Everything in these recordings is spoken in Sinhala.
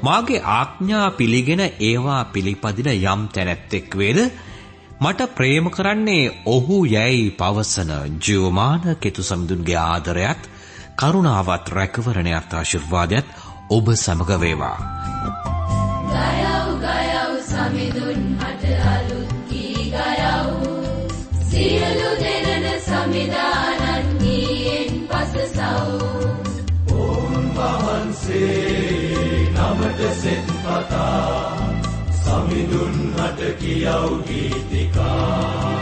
මාගේ ආඥා පිළිගෙන ඒවා පිළිපදින යම් තැනැත්තෙක් වේද මට ප්‍රේම කරන්නේ ඔහු යැයි පවසන ජීවමාන කෙතු සමිඳුන්ගේ ආදරයත් කරුණාවත් රැකවරණයත් ආශිර්වාදයත් ඔබ සමග වේවා. ගයව් ගයව් සමිඳුන් හට අලුත් කී ගයව් සියලු දෙනන සමිදානන් ගීයෙන් පසසව් ඔවුන් වහන්සේ නමට සෙත් පතා සමිඳුන් හට කියව් ගීතිකා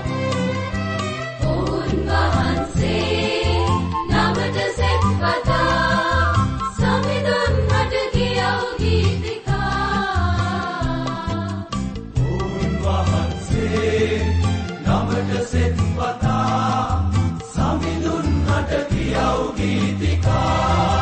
ඔවුන් වහන්සේ නමට සෙත් පතා සමිඳුන් හට කියව් ගීතිකා ඔවුන් වහන්සේ නමට සෙත් පතා සමිඳුන් හට කියව් ගීතිකා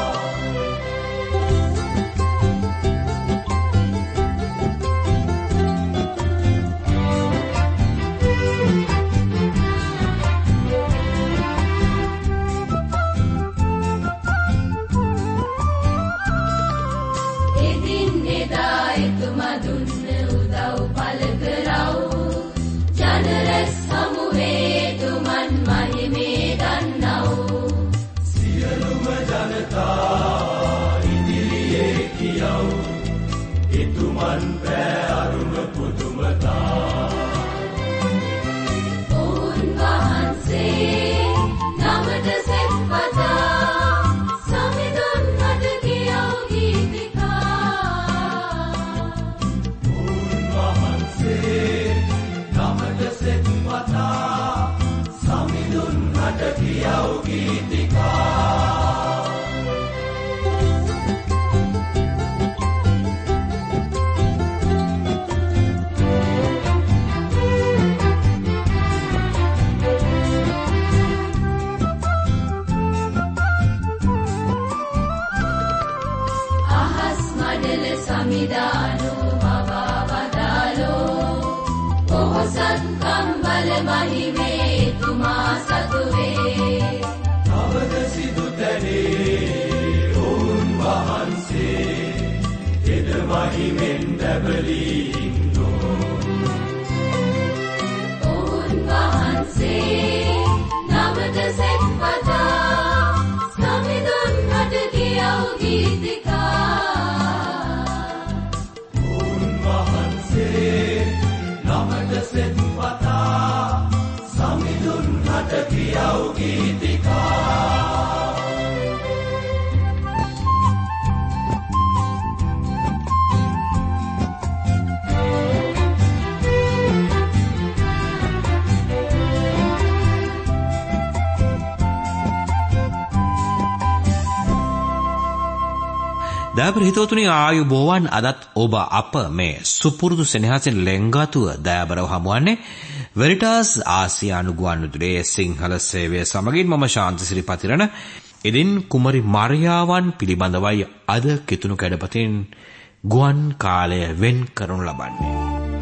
දයාබර හිතවතුනි ආයුබෝවන් අදත් ඔබ අප මේ සුපුරුදු සෙනෙහසින් ලෙන්ගතුව දයාබරව හමුවන්නේ වෙරිටාස් ආසියානු ගුවන්විදුලියේ සිංහල සේවය සමගින් මම ශාන්තසිරි පතිරණ ඉදින් කුමරි මරියාවන් පිළිබඳවයි අද කිතුණු කැඩපතින් ගුවන් කාලය වෙන් කරනු ලබන්නේ.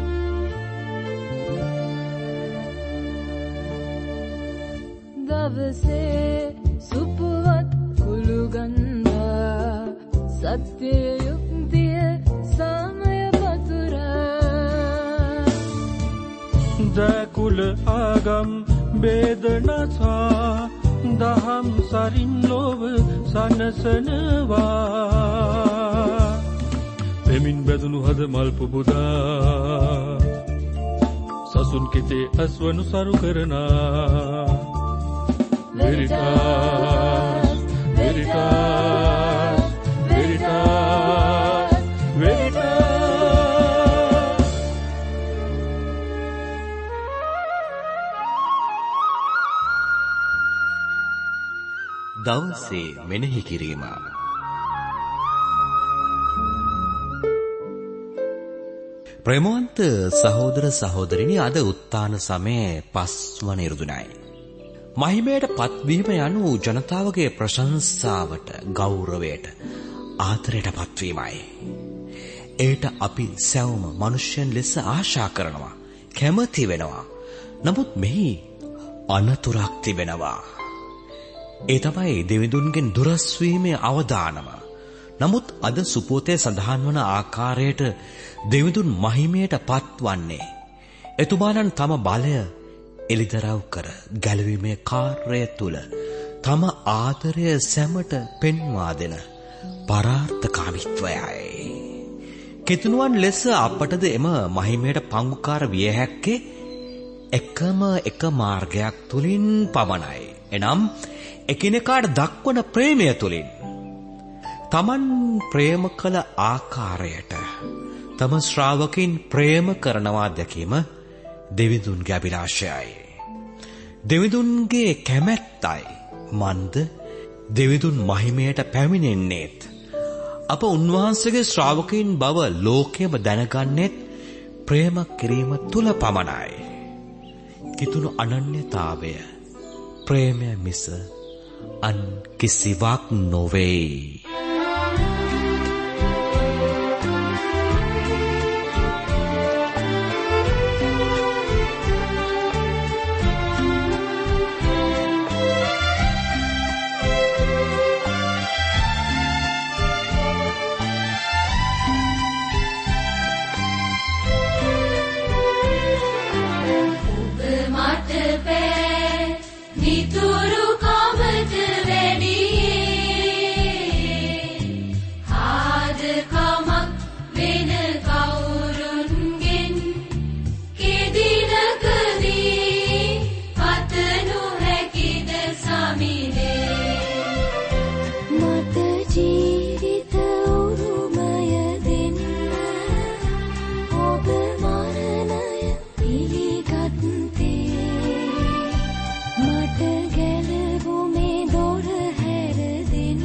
දවසේ සුපුවත් කුළුගන්ධා සත්‍ය යුක්තිය සමය පතුරා දකුල ආගම් බේදනසා දහම් සරින් ලොව සනසනවා පෙමින් බැදුණු හද මල් පුබුදා සසුන් කෙතේ අස්වනු සරු කරනා වෙරිටාස් වෙරිටාස් වෙරිටාස් වෙරිටාස් දවසේ මෙනෙහි කිරීම. ප්‍රේමවන්ත සහෝදර සහෝදරිනි, අද උත්තාන සමයේ 5 වන ඉරුදුනයි. මහිමයට පත්වීම යනු ජනතාවගේ ප්‍රශංසාවට, ගෞරවයට, ආදරයට පත්වීමයි. ඒට අපි සැවම මනුෂ්‍යයන් ලෙස ආශා කරනවා, කැමති වෙනවා. නමුත් මෙහි අනතුරක් තිබෙනවා. ඒ තමයි දෙවිඳුන්ගෙන් දුරස් වීමේ අවදානම. නමුත් අද සුපෝතේ සඳහන් වන ආකාරයට දෙවිඳුන් මහිමයට පත්වන්නේ එතුමාණන් තම බලය එලිදරව් කර ගැලවීමේ කාර්යය තුල තම ආදරය සැමට පෙන්වා දෙන පරාර්ථකාමීත්වයයි. කෙතුණුවන් ලෙස අපටද එම මහිමයට පංගුකාර විය හැක්කේ එකම එක මාර්ගයක් තුලින් පමණයි. එනම් එකිනෙකාට දක්වන ප්‍රේමය තුලින්. තමන් ප්‍රේම කළ ආකාරයට තම ශ්‍රාවකින් ප්‍රේම කරනවා දැකීම දෙවිඳුන්ගේ අභිලාෂයයි. දෙවිඳුන්ගේ කැමැත්තයි. මන්ද දෙවිඳුන් මහිමයට පැමිණෙන්නේත් අප උන්වහන්සේගේ ශ්‍රාවකයන් බව ලෝකයම දැනගන්නෙත් ප්‍රේම කිරීම තුල පමණයි. කිතුණු අනන්‍යතාවය ප්‍රේමය මිස අන් කිසිවක් නොවේ. නිතුරු කමට වැඩියේ ආදකමක් වෙන කවුරුන්ගෙන් කෙදිනකදී පතනු හැකිද සමිනේ මත ජීවිත උරුමය දෙන්න ඔබ මරණය පිළිගත්තේ මට ගැලවුමේ දොර හැර දෙන්න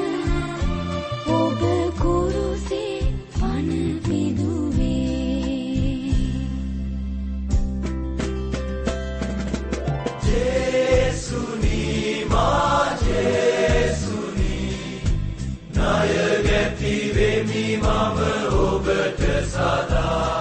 ඔබ කුරුසේ පන පිදුවේ ජේසුනි මා ජේසුනි ණය ගැති වෙමි මම ඔබට සදා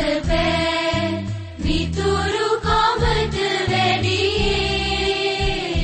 නිතුරු කමට වැඩියේ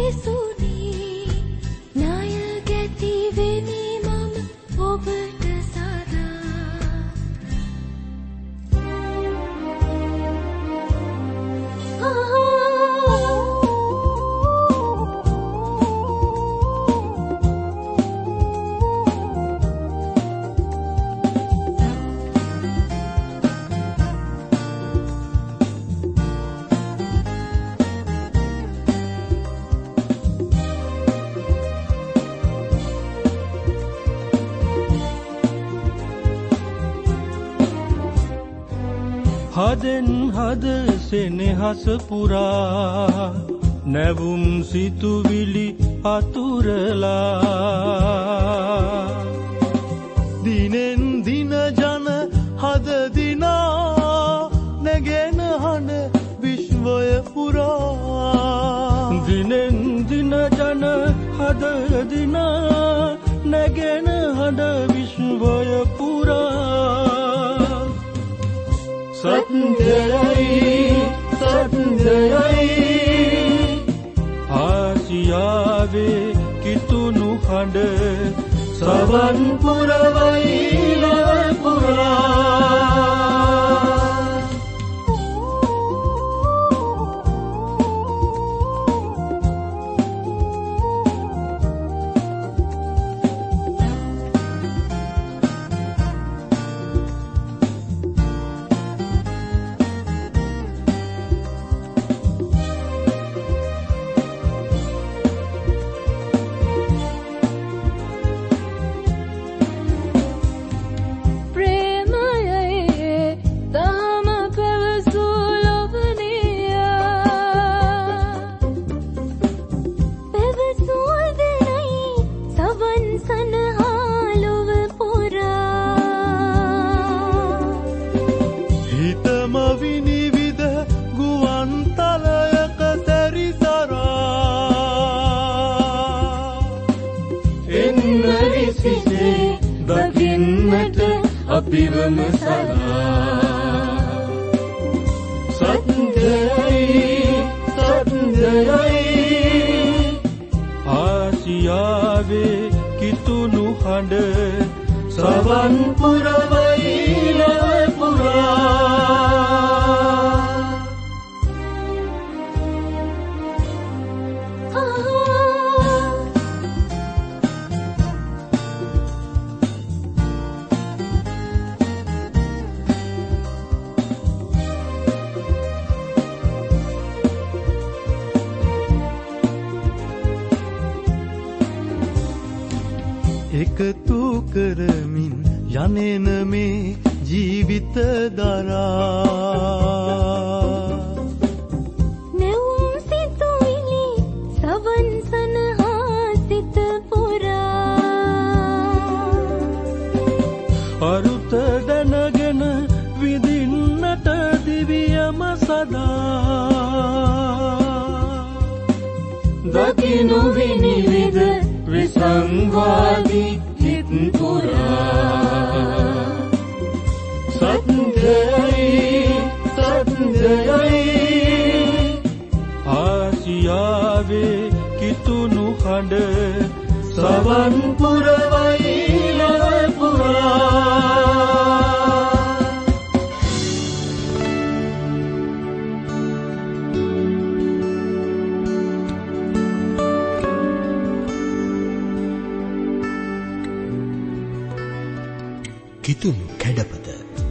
හදෙන් හද සෙනෙහස පුරා නැවුම් සිතුවිලි අතුරලා දිනෙන් දින ජන හද දිනා නැගෙන හඬ විශ්වය පුරා දිනෙන් දින ජන හද දිනා නැගෙන හඬ විශ්වය පුරා සත්‍යයි ආසියාවේ කිතුණු හඬ සවන් පුරවයි පුරා අපිවම සදා සත්‍යයි ආසියාවේ කිතුණු හඬ සවන් පුරවයි පුරා එකතු කරමින් යන්නේන මේ ජීවිත දරා නැවුම් සිතුවිලි සවන් සනහා සිත පුරා අරුත දැනගෙන විඳින්නට දිවියම සදා දකිනු විනිවිද විසංවාදී හිත් පුරා සත්‍යයි ආසියාවේ කිතුණු හඬ සවන් පුරවයි පුරා කිතුණු කැඩපත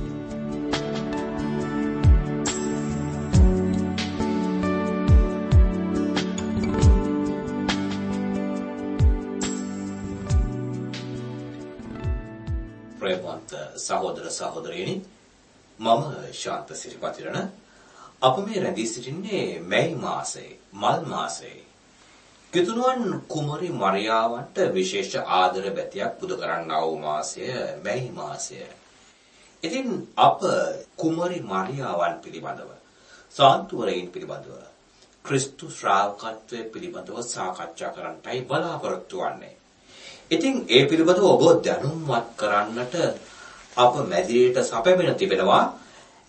ප්‍රේමවන්ත සහෝදර සහෝදරියනි මම ශාන්ත සිරිපතිරණ අප මේ රැඳී සිටින්නේ මැයි මාසයේ මල් මාසයේ කිතුණුවන් කුමරි මරියාවන්ට විශේෂ ආදර බැතියක් පුද කරන්නා වූ මාසය මැයි මාසය. ඉතින් අප කුමරි මරියාවන් පිළිබඳව සාන්තුවරයින් පිළිබඳව ක්‍රිස්තු ශ්‍රාවකත්වයේ පිළිබඳව සාකච්ඡා කරන්නටයි බලාපොරොත්තු වෙන්නේ. ඉතින් ඒ පිළිබඳව ඔබ දැනුම්වත් කරන්නට අප මැදිරියට සැපෙමින් තිබෙනවා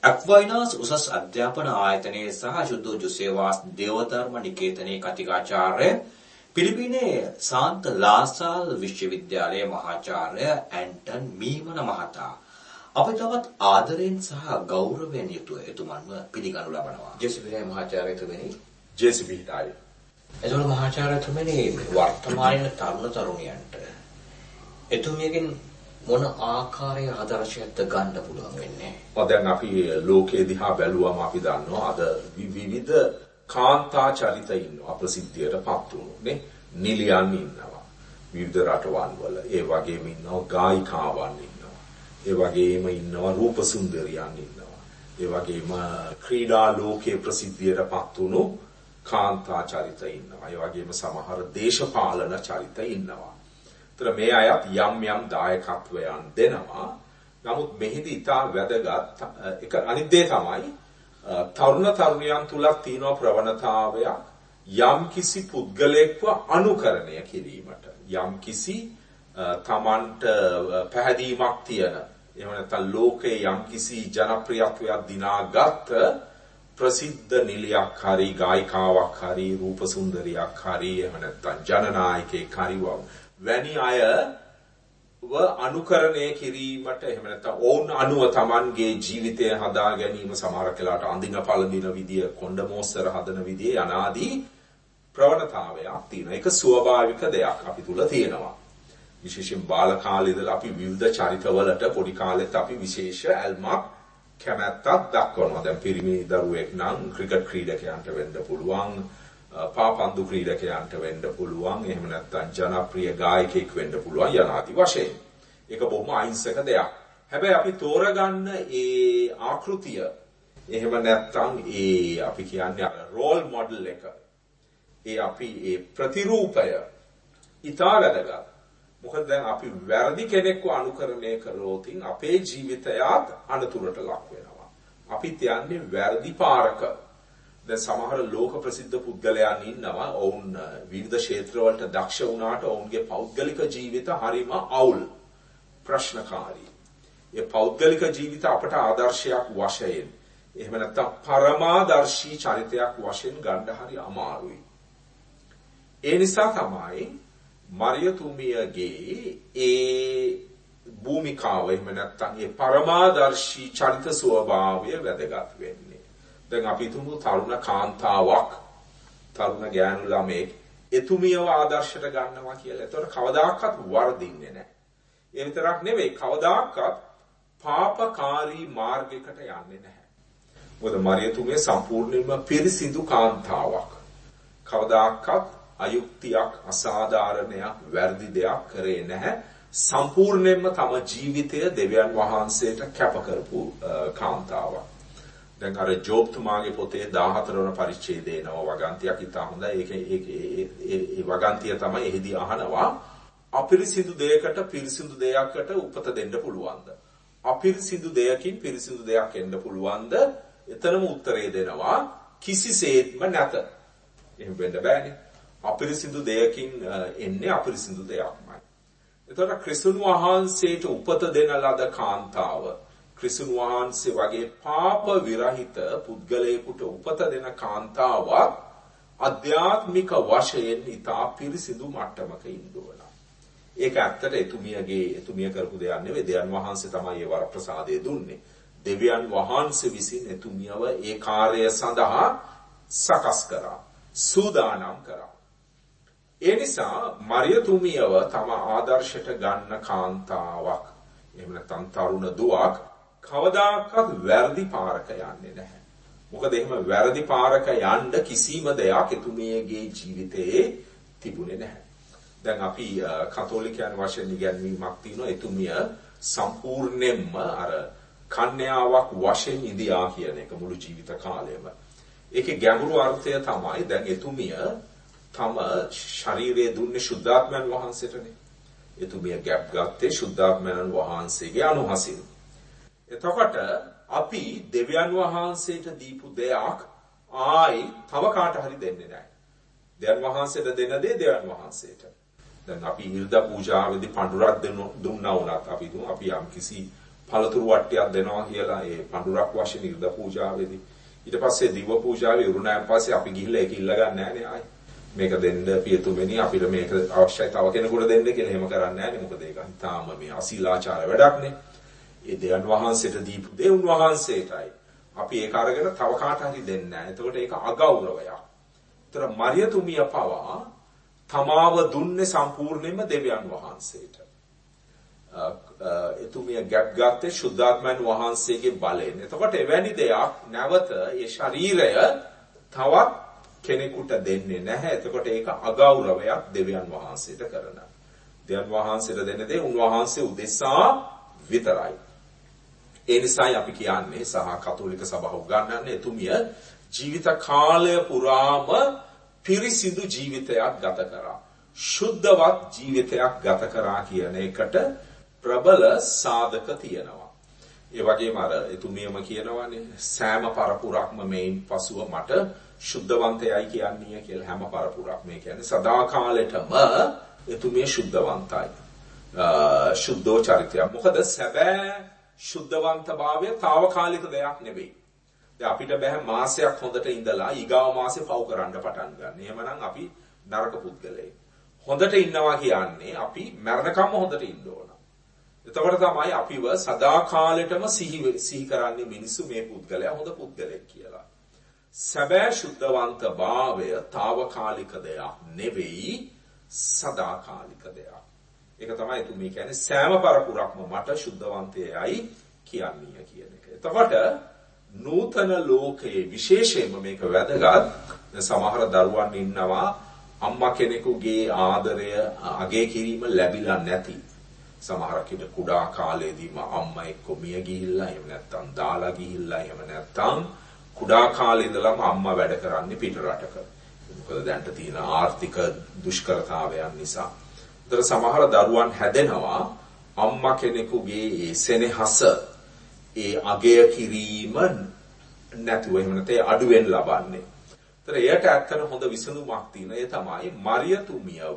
අක්වයිනාස් උසස් අධ්‍යාපන ආයතනයේ සහ ශුද්ධෝජු සේවාස් දේවධර්ම නිකේතනයේ කතිකාචාර්ය පිලිපිනේ සාන්ත ලාසාල් විශ්වවිද්‍යාලයේ මහාචාර්ය ඇන්ටන් මීමන මහතා අපි තවත් ආදරයෙන් සහ ගෞරවයෙන් යුතුව එතුමන්ව පිළිගනු ලබනවා. ජෙසිපිනේ මහාචාර්යතුමනි. ජෙසිපිටයි. එතකොට මහාචාර්යතුමනි වර්තමානයේ තරුණ තරුණියන්ට එතුමියගෙන් මොන ආකාරයේ ආදර්ශයක්ද ගන්න පුළුවන් වෙන්නේ? දැන් අපි ලෝකයේ දිහා බැලුවම අපි දන්නවා අද විවිධ කාන්තා චරිත ඉන්නවා ප්‍රසිද්ධියටපත් වුණු නේ. නිලියන් ඉන්නවා විවිධ රටවල් වල. ඒ වගේම ඉන්නවා ගායිකාවන් ඉන්නවා. ඒ වගේම ඉන්නවා රූප සුන්දරියන් ඉන්නවා. ඒ වගේම ක්‍රීඩා ලෝකයේ ප්‍රසිද්ධියටපත් වුණු කාන්තා චරිත ඉන්නවා. ඒ වගේම සමහර දේශපාලන චරිත ඉන්නවා. තර මේ අයත් යම් යම් දායකත්වයන් දෙනවා. නමුත් මෙහිදී ඉතා වැදගත් එක අනිත් දේ තමයි තරුණ තරුණියන් තුල තියෙන ප්‍රවණතාවයක් යම් කිසි පුද්ගලයෙක්ව අනුකරණය කිරීමට යම් කිසි තමන්ට පැහැදීමක් තියෙන එහෙම නැත්නම් ලෝකයේ යම් කිසි ජනප්‍රියත්වයක් දිනාගත් ප්‍රසිද්ධ නිලියක් හරි ගායිකාවක් හරි රූප සුන්දරියක් හරි එහෙම නැත්නම් ජනනායකයෙක් හරි වැනි අයව අනුකරණය කිරීමට එහෙම නැත්නම් ඕන් අනුව Tamanගේ ජීවිතය හදා ගැනීම සමහර කලාට අඳින පළඳින විදිය කොණ්ඩ මෝස්තර හදන විදිය යනාදී ප්‍රවණතාවයක් තියෙනවා. ඒක ස්වභාවික දෙයක් අපි තුල තියෙනවා. විශේෂයෙන් බාල කාලේ ඉඳලා අපි විවිධ චරිතවලට පොඩි කාලෙත් අපි විශේෂ ඇල්මක් කැමැත්තක් දක්වනවා. දැන් පිරිමි දරුවෙක් නම් ක්‍රිකට් ක්‍රීඩකයන්ට වෙන්න පුළුවන්. පාපන්දු ක්‍රීඩකයන්ට වෙන්න පුළුවන්. එහෙම නැත්නම් ජනප්‍රිය ගායකයෙක් වෙන්න පුළුවන් යනාදී වශයෙන්. ඒක බොහොම අහිංසක දෙයක්. හැබැයි අපි තෝරගන්න ඒ ආකෘතිය එහෙම නැත්නම් ඒ අපි කියන්නේ රෝල් මොඩල් එක. අපි ඒ ප්‍රතිරූපය ඉතා වැදගත්. මොකද දැන් අපි වැරදි කෙනෙක්ව අනුකරණය කළොත් අපේ ජීවිතයත් අනතුරට ලක් වෙනවා. අපි තියන්නේ වැරදි පාරක. දැන් සමහර ලෝක ප්‍රසිද්ධ පුද්ගලයන් ඉන්නවා. ඔවුන් විවිධ ක්ෂේත්‍රවලට දක්ෂ වුණාට ඔවුන්ගේ පෞද්ගලික ජීවිත හරිම අවුල් ප්‍රශ්නකාරී. ඒ පෞද්ගලික ජීවිත අපට ආදර්ශයක් වශයෙන් එහෙම නැත්නම් පරමාදර්ශී චරිතයක් වශයෙන් ගන්න හරි අමාරුයි. ඒ නිසා තමයි මරියතුමියගේ ඒ භූමිකාව එහෙම නැත්නම් ඒ පරමාදර්ශී චරිත ස්වභාවය වැදගත් වෙන්නේ. දැන් අපි තුමු තරුණ කාන්තාවක් තරුණ ගෑනු ළමෙක් එතුමියව ආදර්ශයට ගන්නවා කියලා. ඒතකොට කවදාකවත් වර්ධින්නේ නැහැ. ඒ විතරක් නෙවෙයි කවදාකවත් පාපකාරී මාර්ගයකට යන්නේ නැහැ. මොකද මරියතුමිය සම්පූර්ණයෙන්ම පිරිසිදු කාන්තාවක්. කවදාකවත් අයුක්තියක් අසාධාරණයක් වැරදි දෙයක් කරේ නැහැ. සම්පූර්ණයෙන්ම තම ජීවිතය දෙවියන් වහන්සේට කැප කරපු කාන්තාවක්. දැන් අර ජෝබ් තුමාගේ පොතේ 14 වන පරිච්ඡේදයේ නව වගන්තියක් ඉතා හොඳයි. ඒ වගන්තිය තමයි එහිදී අහනවා අපිරිසිදු දෙයකට පිරිසිදු දෙයකට උපත දෙන්න පුළුවන්ද? අපිරිසිදු දෙයකින් පිරිසිදු දෙයක් එන්න පුළුවන්ද? එතරම් උත්තරේ දෙනවා කිසිසේත්ම නැත. එහෙම වෙන්න බෑනේ. අපිරිසිදු දෙයකින් එන්නේ අපිරිසිදු දෙයක්මයි. එතකොට ක්‍රිස්තුන් වහන්සේට උපත දෙන ලද කාන්තාව ක්‍රිස්තුන් වහන්සේ වගේ පාප විරහිත පුද්ගලයෙකුට උපත දෙන කාන්තාවක් අධ්‍යාත්මික වශයෙන් ඉතා පිරිසිදු මට්ටමක ඉන්න ඕන. ඒක ඇත්තට එතුමිය කරපු දෙයක් නෙවෙයි. දෙවියන් වහන්සේ තමයි ඒ වරප්‍රසාදය දුන්නේ. දෙවියන් වහන්සේ විසින් එතුමියව ඒ කාර්යය සඳහා සකස් කරා. සූදානම් කරා. ඒ නිසා මරියතුමියව තම ආදර්ශයට ගන්න කාන්තාවක් එහෙම නැත්නම් තරුණ දුවක් කවදාකවත් වැරදි පාරක යන්නේ නැහැ. මොකද එහෙම වැරදි පාරක යන්න කිසිම දෙයක් එතුමියගේ ජීවිතයේ තිබුණේ නැහැ. දැන් අපි කතෝලිකයන් වශයෙන් ඉගැන්වීමක් තියෙනවා එතුමිය සම්පූර්ණයෙන්ම අර කන්‍යාවක් වශයෙන් ඉඳියා කියන එක මුළු ජීවිත කාලයම. ඒකේ ගැඹුරු අර්ථය තමයි දැන් එතුමිය තම ශරීරයේ දුන්නේ ශුද්ධාත්මයන් වහන්සේටනේ. එතුමිය ගැප් ගත්තේ ශුද්ධාත්මයන් වහන්සේගේ අනුහසින්. එතකොට අපි දෙවියන් වහන්සේට දීපු දෙයක් ආයි තව කාට හරි දෙන්නේ නැහැ. දෙවියන් වහන්සේට දෙන දේ දෙවියන් වහන්සේට. දැන් අපි ඉරිදා පූජාවේදී පඬුරක් දුන්නා වුණත් අපි යම් කිසි පළතුරු වට්ටියක් දෙනවා කියලා ඒ පඳුරක් වශයෙන් ඉර්ධ පූජාවේදී. ඊට පස්සේ දිව පූජාවේ ඉරුණාන් පස්සේ අපි ගිහිල්ලා ඒක ඉල්ල ගන්න නෑනේ ආයි. මේක දෙන්න පියතුමෙනි අපිට මේක අවශ්‍යයි තව කෙනෙකුට දෙන්න කියලා එහෙම කරන්නේ නෑනේ. මොකද ඒක තාම මේ අසීලාචාර වැඩක්නේ. ඒ දෙයන් වහන්සේට දීපු දේ උන්වහන්සේටයි. අපි ඒක අරගෙන තව කාට හරි දෙන්නේ නෑ. එතකොට ඒක අගෞරවයක්. ඒතර මරියතුමිය පවා තමාව දුන්නේ සම්පූර්ණයෙන්ම දෙවියන් වහන්සේට. එතුමිය ගැප් ගත්තේ ශුද්ධාත්මයන් වහන්සේගේ බලයෙන්. එතකොට එවැනි දෙයක් නැවත ඒ ශරීරය තවත් කෙනෙකුට දෙන්නේ නැහැ. එතකොට ඒක අගෞරවයක් දෙවියන් වහන්සේට කරන. දෙවියන් වහන්සේට දෙන දේ උන්වහන්සේ උදෙසා විතරයි. ඒ නිසායි අපි කියන්නේ සහ කතෝලික සභාව උගන්වන්නේ එතුමිය ජීවිත කාලය පුරාම පිරිසිදු ජීවිතයක් ගත කරා. ශුද්ධවත් ජීවිතයක් ගත කරා කියන එකට ප්‍රබල සාධක තියෙනවා. ඒ වගේම අර එතුමියම කියනවානේ සෑම පරපුරක්ම මේන් පසුව මට ශුද්ධවන්තයයි කියන්නේ කියලා. හැම පරපුරක් මේ කියන්නේ සදාකාලෙටම එතුමිය ශුද්ධවන්තයි. ශුද්ධෝ චරිතය. මොකද සැබෑ ශුද්ධවන්තභාවය తాවකාලික දෙයක් නෙවෙයි. දැන් අපිට බෑ මාසයක් හොඳට ඉඳලා ඊගාව මාසේ පව් කරන්න පටන් ගන්න. එහෙමනම් අපි නරක පුද්ගලයෙක්. හොඳට ඉන්නවා කියන්නේ අපි මරණකම්ම හොඳට ඉන්න ඕන. එතකොට තමයි අපිව සදාකාලෙටම සිහි කරන්නේ මිනිස්සු මේ පුද්ගලයා හොඳ පුද්ගලෙක් කියලා. සැබෑ ශුද්ධවන්තභාවය తాවකාලික දෙයක් නෙවෙයි සදාකාලික දෙයක්. ඒක තමයි තුමී කියන්නේ සෑම පරපුරක්ම මට ශුද්ධවන්තයයි කියන්නේ කියන එක. එතකොට නූතන ලෝකයේ විශේෂයෙන්ම මේක වැදගත්. සමහර දරුවන් ඉන්නවා අම්මා කෙනෙකුගේ ආදරය අගය කිරීම ලැබිලා නැති. සමහරක් ඉත කුඩා කාලේදීම අම්මා එක්ක මිය ගිහිල්ලා එහෙම නැත්නම් දාලා ගිහිල්ලා එහෙම නැත්නම් කුඩා කාලේ ඉඳලම අම්මා වැඩ කරන්නේ පිට රටක. මොකද දැන්ට තියෙන ආර්ථික දුෂ්කරතාවයන් නිසා. ඒතර සමහර දරුවන් හැදෙනවා අම්මා කෙනෙකුගේ ඒ සෙනෙහස ඒ අගය කිරීම නැතුව එහෙම නැත්නම් අඩුවෙන් ලබන්නේ. ඒතර එයට ඇත්තට හොඳ විසඳුමක් තියෙන. ඒ තමයි මරියතුමියව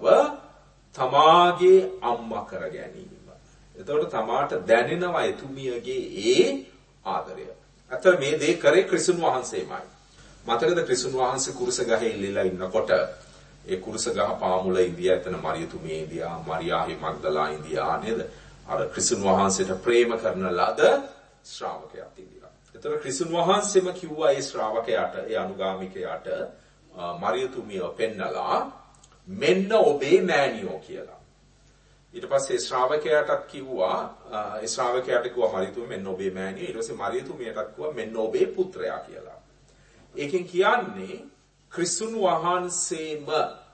තමාගේ අම්මා කර ගැනීම. එතකොට තමාට දැනෙනවා එතුමියගේ ඒ ආදරය. අතර මේ දේ කරේ ක්‍රිස්තුන් වහන්සේමයි. මතකද ක්‍රිස්තුන් වහන්සේ කුරුස ගහේ ඉල්ලලා ඉන්නකොට ඒ කුරුස ගහ පාමුල ඉන්දියා එතන මරියතුමිය ඉන්දියා මරියාහි මග්දලා ඉන්දියා නේද? අර ක්‍රිස්තුන් වහන්සේට ප්‍රේම කරන ලද ශ්‍රාවකයෙක් ඉන්දියා. එතකොට ක්‍රිස්තුන් වහන්සේම කිව්වා ඒ ශ්‍රාවකයාට ඒ අනුගාමිකයාට මරියතුමිය පෙන්නලා මෙන්න ඔබේ මෑණියෝ කියලා. ඊට පස්සේ ශ්‍රාවකයාටත් කිව්වා ඒ ශ්‍රාවකයාට කිව්වා මරියතුමිය මෙන්න ඔබේ මෑණියෝ. ඊට පස්සේ මරියතුමියටත් කිව්වා මෙන්න ඔබේ පුත්‍රයා කියලා. ඒකෙන් කියන්නේ ක්‍රිස්තුන් වහන්සේම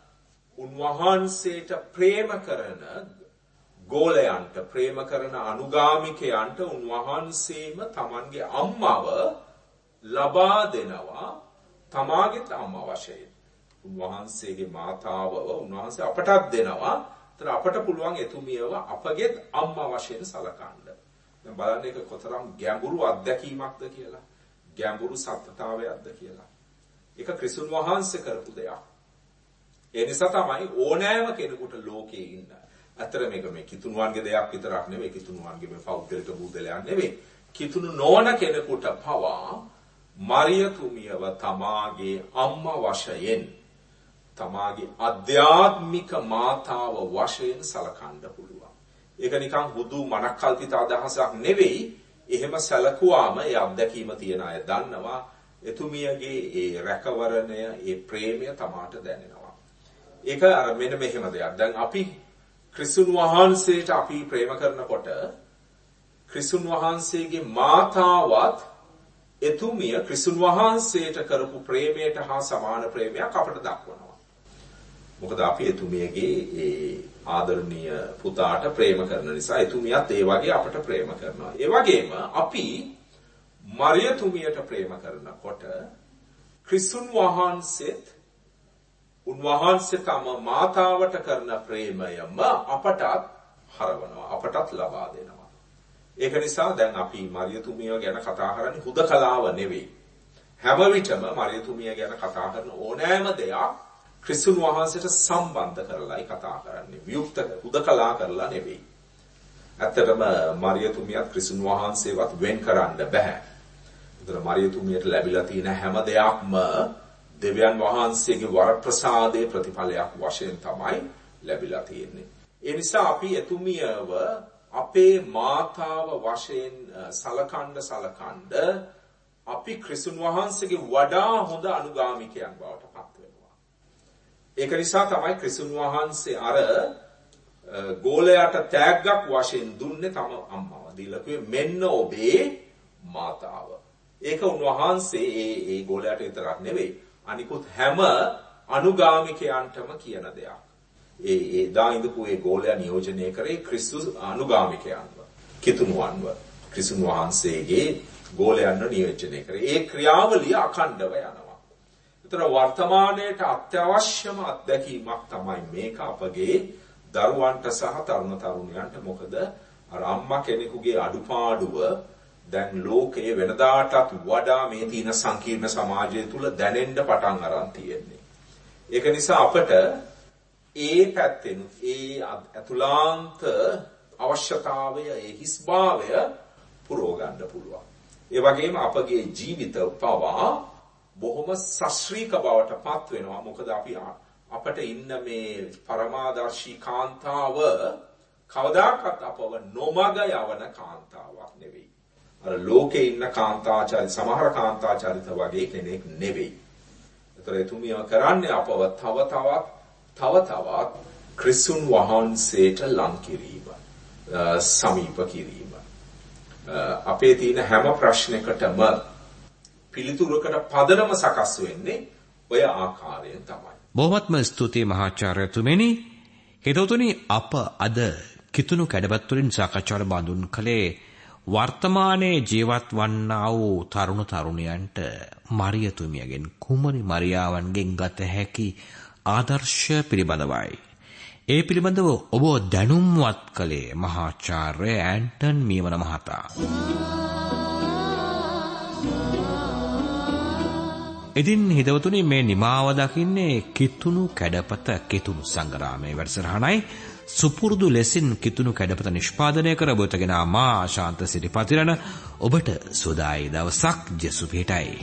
උන්වහන්සේට ප්‍රේම කරන ගෝලයන්ට ප්‍රේම කරන අනුගාමිකයන්ට උන්වහන්සේම තමන්ගේ අම්මව ලබා දෙනවා තමාගේ අම්මා වශයෙන්. උන්වහන්සේගේ මාතාවව උන්වහන්සේ අපටත් දෙනවා. ඒතර අපට පුළුවන් එතුමියව අපගේ අම්මා වශයෙන් සලකන්න. දැන් බලන්න ඒක කොතරම් ගැඹුරු අත්දැකීමක්ද කියලා. ගැඹුරු සත්‍යතාවයක්ද කියලා. ඒක ක්‍රිස්තුන් වහන්සේ කරපු දෙයක්. ඒ නිසා තමයි ඕනෑම කෙනෙකුට ලෝකේ ඉන්න. අතර මේක මේ කිතුණුවන්ගේ දෙයක් විතරක් නෙවෙයි. කිතුණුවන්ගේ මේ පෞද්ගලික බුදලයක් නෙවෙයි. කිතුණු නොවන කෙනෙකුට පවා මරියතුමියව තමාගේ අම්මා වශයෙන් තමාගේ අධ්‍යාත්මික මාතාව වශයෙන් සලකන්න පුළුවන්. ඒක නිකන් හුදු මනක්කල්පිත අදහසක් නෙවෙයි. එහෙම සැලකුවාම ඒ අත්දැකීම තියන අය දන්නවා එතුමියගේ ඒ රැකවරණය ඒ ප්‍රේමය තමාට දැනෙනවා. ඒක අර මෙන්න මෙහෙම දෙයක්. දැන් අපි ක්‍රිස්තුන් වහන්සේට අපි ප්‍රේම කරනකොට ක්‍රිස්තුන් වහන්සේගේ මාතාවත් එතුමිය ක්‍රිස්තුන් වහන්සේට කරපු ප්‍රේමයට හා සමාන ප්‍රේමයක් අපට දක්වනවා. මොකද අපි එතුමියගේ ඒ ආදරණීය පුතාට ප්‍රේම කරන නිසා එතුමියත් ඒ වගේ අපට ප්‍රේම කරනවා. ඒ වගේම අපි මරියතුමියට ප්‍රේම කරනකොට ක්‍රිස්තුන් වහන්සේත් උන්වහන්සේ තම මාතාවට කරන ප්‍රේමයම අපටත් හරවනවා අපටත් ලබා දෙනවා. ඒක නිසා දැන් අපි මරියතුමිය ගැන කතා කරන්නේ හුදකලාව නෙවෙයි. හැම විටම මරියතුමිය ගැන කතා කරන ඕනෑම දෙයක් ක්‍රිස්තුන් වහන්සේට සම්බන්ධ කරලායි කතා කරන්නේ. වියුක්ත හුදකලා කරලා නෙවෙයි. ඇත්තටම මරියතුමියත් ක්‍රිස්තුන් වහන්සේවත් වෙන් කරන්න බෑ. ඒතර මරියතුමියට ලැබිලා තියෙන හැම දෙයක්ම දෙවියන් වහන්සේගේ වරප්‍රසාදයේ ප්‍රතිඵලයක් වශයෙන් තමයි ලැබිලා තියෙන්නේ. ඒ නිසා අපි එතුමියව අපේ මාතාව වශයෙන් සලකන්න අපි ක්‍රිස්තුන් වහන්සේගේ වඩා හොඳ අනුගාමිකයන් බවට පත් වෙනවා. ඒක නිසා තමයි ක්‍රිස්තුන් වහන්සේ අර ගෝලයාට තෑග්ගක් වශයෙන් දුන්නේ තම අම්මව දීලා කිව්වේ මෙන්න ඔබේ මාතාව. ඒක උන්වහන්සේ ඒ ගෝලයාට විතරක් නෙවෙයි අනිකුත් හැම අනුගාමිකයන්ටම කියන දෙයක්. ඒ දා ඉඳපු ඒ ගෝලයා නියෝජනය කරේ ක්‍රිස්තුස් අනුගාමිකයන්ව, කිතුණුවන්ව. ක්‍රිස්තුන් වහන්සේගේ ගෝලයන්ව නියෝජනය කරේ. ඒ ක්‍රියාවලිය අඛණ්ඩව යනවා. ඒතර වර්තමානයේට අත්‍යවශ්‍යම අත්දැකීමක් තමයි මේක අපගේ දරුවන්ට සහ තරුණ තරුණියන්ට. මොකද අර අම්මා කෙනෙකුගේ අඩුපාඩුව දැන් ලෝකයේ වෙනදාටත් වඩා මේ තියෙන සංකීර්ණ සමාජය තුල දැනෙන්න පටන් අරන් තියෙන්නේ. ඒක නිසා අපට ඒ පැත්තෙන් ඒ අතුලාන්ත අවශ්‍යතාවය, ඒ හිස්භාවය පුරව ගන්න පුළුවන්. ඒ වගේම අපගේ ජීවිත පවා බොහොම සශ්‍රීක බවට පත් වෙනවා. මොකද අපට ඉන්න මේ පරමාදර්ශී කාන්තාව කවදාකවත් අපව නොමග යවන කාන්තාවක් නෙවෙයි. අර ලෝකේ ඉන්න කාන්තාචාරි සමහර කාන්තාචාරිත වගේ කෙනෙක් නෙවෙයි. ඒතර එතුමිය කරන්නේ අපව තව තවත් ක්‍රිස්තුන් වහන්සේට ලං කිරීම, සමීප කිරීම. අපේ තියෙන හැම ප්‍රශ්නයකටම පිළිතුරකට පදනම සකස් වෙන්නේ ඔය ආකාරයෙන් තමයි. බොහොමත්ම ස්තුතියි මහාචාර්යතුමනි. හිතවතුනි, අප අද කිතුණු කැඩපත් වලින් සාකච්ඡාවට බඳුන් කළේ වර්තමානයේ ජීවත් වන්නා වූ තරුණ තරුණියන්ට මරියතුමියගෙන්, කුමරි මරියාවන්ගෙන් ගත හැකි ආදර්ශ පිළිබඳවයි. ඒ පිළිබඳව ඔබ දැනුම්වත් කළේ මහාචාර්ය ඇන්ටන් මීවන මහතා. ඉතින් හිතවතුනි, මේ නිමාව දකින්නේ කිතුණු කැඩපත කිතුණු සංග්‍රාමයේ වැඩසටහනයි. සුපුරුදු ලෙසින් කිතුණු කැඩපත නිෂ්පාදනය කර ඔබටගෙන මා ශාන්ත සිරිපතිරණ ඔබට සුවදායි දවසක් ජෙසු පිටයි.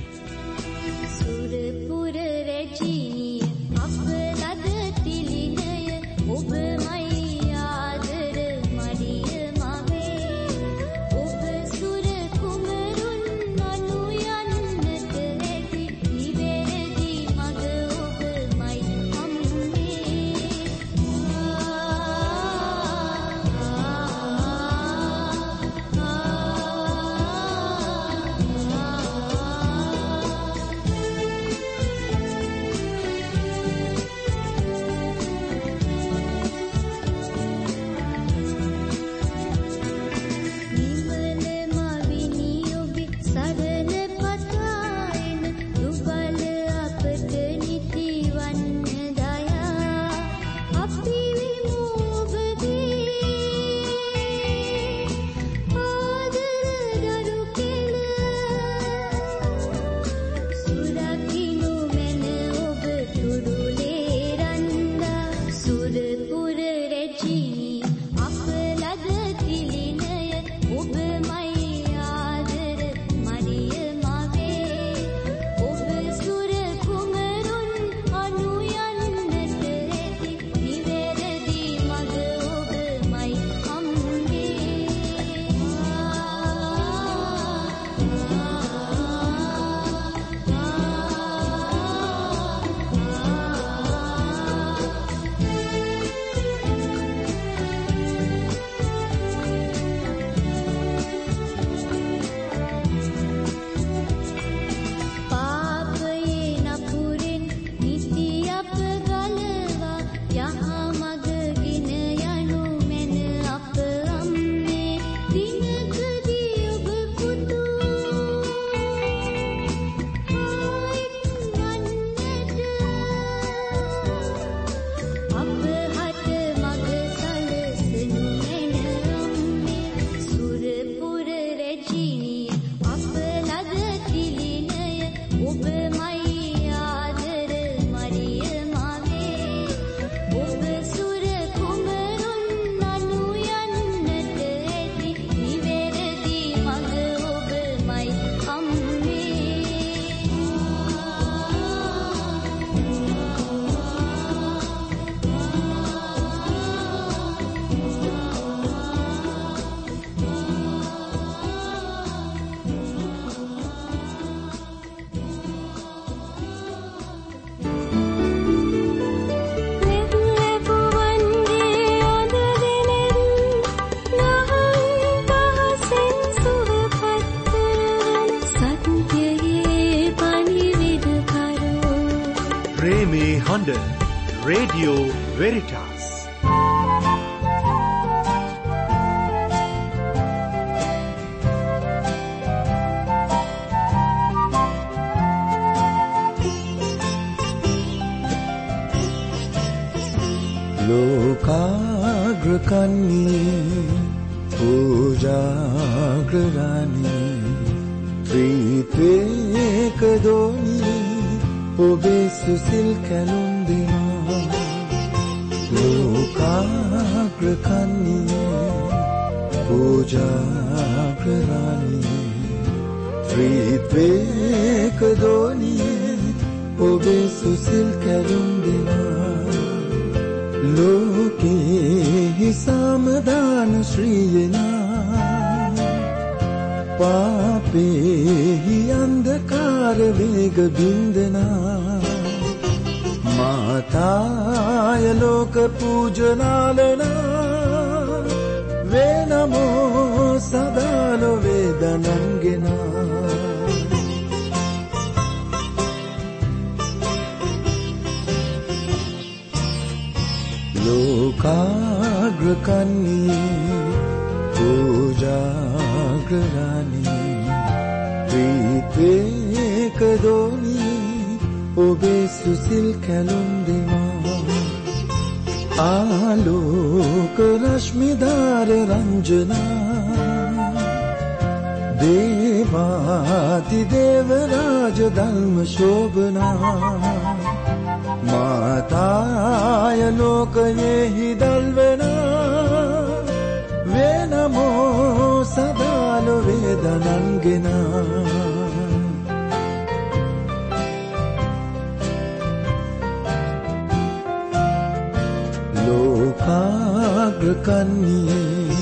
London, Radio Veritas. लोकाग्रकन्ये पूजाग्ररानी त्रित्वेकदोनी ඔබේ සුසිල් කැලුම් දෙනා ලෝකාග්‍රකන්යේ පූජාග්‍රරාණී ත්‍රිත්වේකදෝනියේ ඔබේ සුසිල් කැලුම් දෙනා ලෝකේ සමදාන ශ්‍රීයනා පාපේ අන්ධකාර වේග බින්දනා මාතාය ලෝක පූජනාලනා වේනමෝ සදාලෝ වේදනංගෙනා लोकाग्रकन्ये पूजाग्ररानी त्रित्वेकदोनी ඔබේ සුසිල් කැලුම් දෙනා ආලෝක රශ්මි ධාර රංජනා දේවාති දේව රාජ ධර්ම ශෝභනා මාතාය ලෝකයෙහි දල්වනා වේනමෝ සදාලෝ වේදනංගෙනා लोकाग्रकन्ये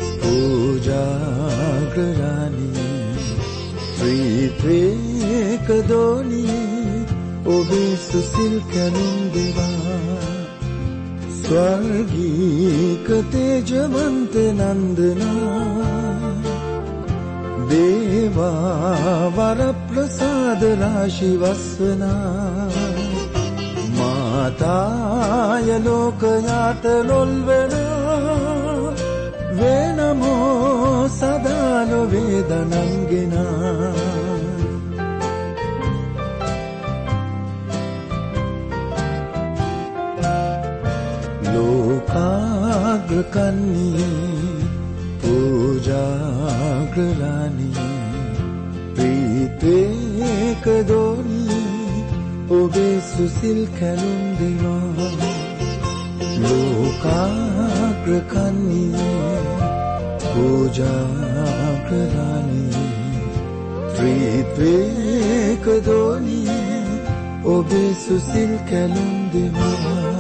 पूजाग्ररानी त्रित्वेकदोनी ඔබේ සුසිල් කැලුම් දෙනා ස්වර්ගීක තේජවන්ත නන්දනා දේවා වර ප්‍රසාද රාශි වස්වනා මාතාය ලෝකයාට ලොල්වනා වේනමෝ සදාලෝ වේදනංගෙනා लोकाग्रकन्ये पूजाग्ररानी त्रित्वेकदोनी ඔබේ සුසිල් කැලුම් දෙනා लोकाग्रकन्ये पूजाग्ररानी त्रित्वेकदोनी ඔබේ සුසිල් කැලුම් දෙනා